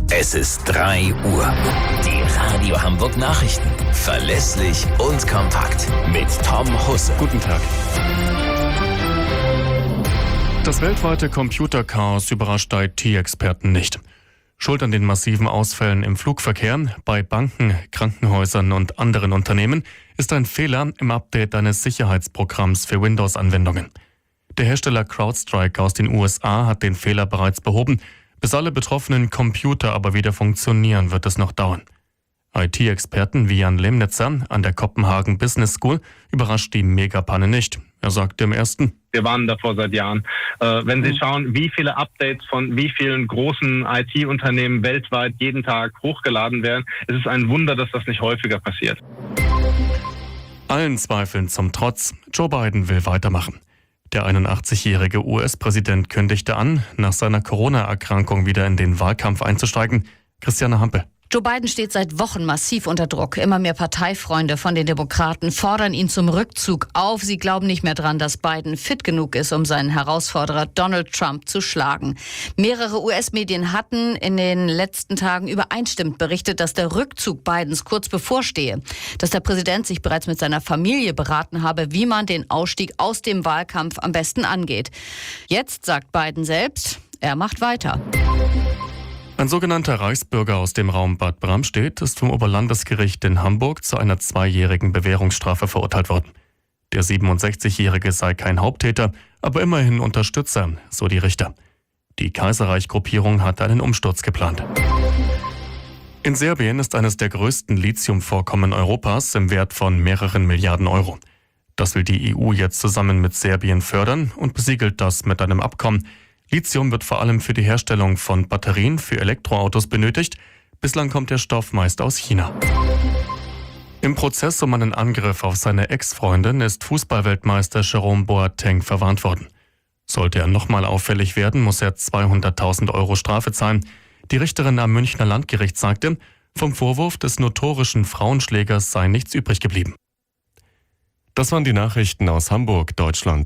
Es ist 3 Uhr. Die Radio Hamburg Nachrichten. Verlässlich und kompakt. Mit Tom Husse. Guten Tag. Das weltweite Computerchaos überrascht IT-Experten nicht. Schuld an den massiven Ausfällen im Flugverkehr, bei Banken, Krankenhäusern und anderen Unternehmen ist ein Fehler im Update eines Sicherheitsprogramms für Windows-Anwendungen. Der Hersteller CrowdStrike aus den USA hat den Fehler bereits behoben. Bis alle betroffenen Computer aber wieder funktionieren, wird es noch dauern. IT-Experten wie Jan Lemnitzer an der Copenhagen Business School überrascht die Megapanne nicht. Er sagte im ersten: Wir warnen davor seit Jahren. Wenn Sie schauen, wie viele Updates von wie vielen großen IT-Unternehmen weltweit jeden Tag hochgeladen werden, es ist ein Wunder, dass das nicht häufiger passiert. Allen Zweifeln zum Trotz, Joe Biden will weitermachen. Der 81-jährige US-Präsident kündigte an, nach seiner Corona-Erkrankung wieder in den Wahlkampf einzusteigen. Christiane Hampe. Joe Biden steht seit Wochen massiv unter Druck. Immer mehr Parteifreunde von den Demokraten fordern ihn zum Rückzug auf. Sie glauben nicht mehr dran, dass Biden fit genug ist, um seinen Herausforderer Donald Trump zu schlagen. Mehrere US-Medien hatten in den letzten Tagen übereinstimmend berichtet, dass der Rückzug Bidens kurz bevorstehe. Dass der Präsident sich bereits mit seiner Familie beraten habe, wie man den Ausstieg aus dem Wahlkampf am besten angeht. Jetzt sagt Biden selbst, er macht weiter. Ein sogenannter Reichsbürger aus dem Raum Bad Bramstedt ist vom Oberlandesgericht in Hamburg zu einer 2-jährigen Bewährungsstrafe verurteilt worden. Der 67-Jährige sei kein Haupttäter, aber immerhin Unterstützer, so die Richter. Die Kaiserreich-Gruppierung hat einen Umsturz geplant. In Serbien ist eines der größten Lithiumvorkommen Europas im Wert von mehreren Milliarden Euro. Das will die EU jetzt zusammen mit Serbien fördern und besiegelt das mit einem Abkommen. Lithium wird vor allem für die Herstellung von Batterien für Elektroautos benötigt. Bislang kommt der Stoff meist aus China. Im Prozess um einen Angriff auf seine Ex-Freundin ist Fußballweltmeister Jerome Boateng verwarnt worden. Sollte er nochmal auffällig werden, muss er 200.000 Euro Strafe zahlen. Die Richterin am Münchner Landgericht sagte, vom Vorwurf des notorischen Frauenschlägers sei nichts übrig geblieben. Das waren die Nachrichten aus Hamburg, Deutschland.